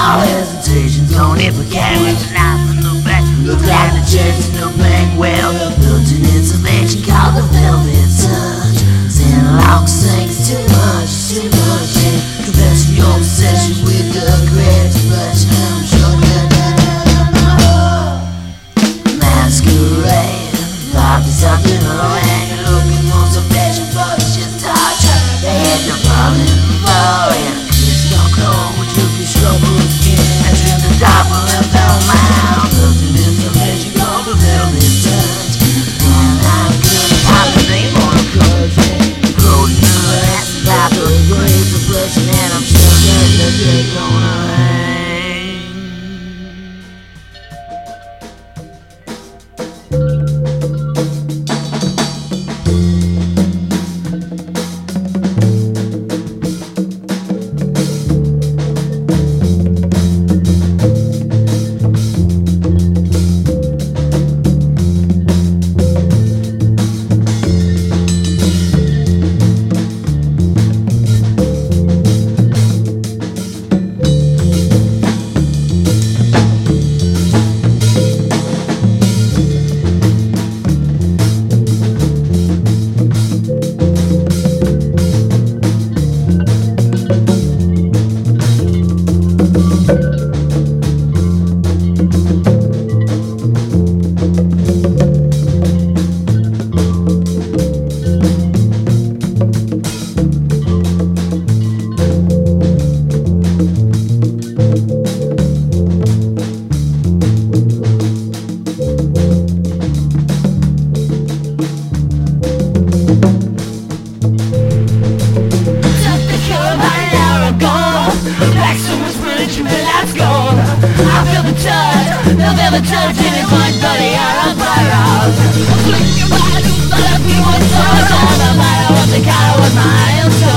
all hesitations on it, but carrying the knife in the back. Look like the church in the bank. Well, built an insulation called the Velvet Touch. Saying long things too much, yeah. Confessing your obsession with the great flesh. I'm sure masquerade, popped something around. You're looking for some passion, but it's just torture. They had no problem in the floor, and a kiss don't close, but you can struggle again. I trimmed the double and fell mouth. Built an insulation called the Velvet Touch. And I'm good, I'm the name on a cousin. Close your ass, pop the grades of blessing, and I'm sure that the day's gonna hang. The touch in his mind, buddy, I'm on fire. I'm flicking your body, but if you want to, I'm a matter of the car with my hands.